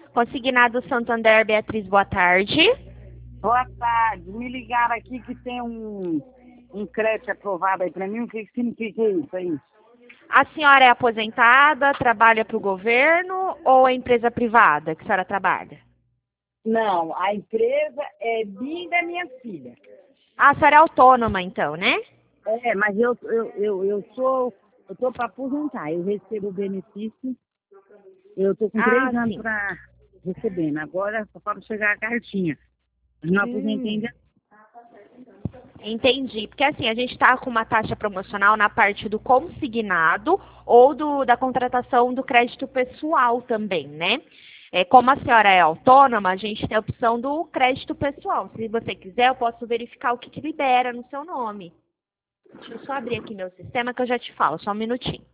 Consignado Santander, Beatriz, boa tarde. Boa tarde. Me ligaram aqui que tem um crédito aprovado aí para mim. O que significa isso aí? A senhora é aposentada, trabalha para o governo ou é empresa privada que a senhora trabalha? Não, a empresa é minha e da minha filha. Ah, a senhora é autônoma então, né? Mas eu tô para aposentar. Eu recebo benefício. Eu tô com 3 anos Sim. para recebendo. Agora só falta chegar a cartinha. Mas não aposentei ainda. Entendi, porque assim, a gente está com uma taxa promocional na parte do consignado ou da contratação do crédito pessoal também, né? Como a senhora é autônoma, a gente tem a opção do crédito pessoal. Se você quiser, eu posso verificar o que libera no seu nome. Deixa eu só abrir aqui meu sistema que eu já te falo, só um minutinho.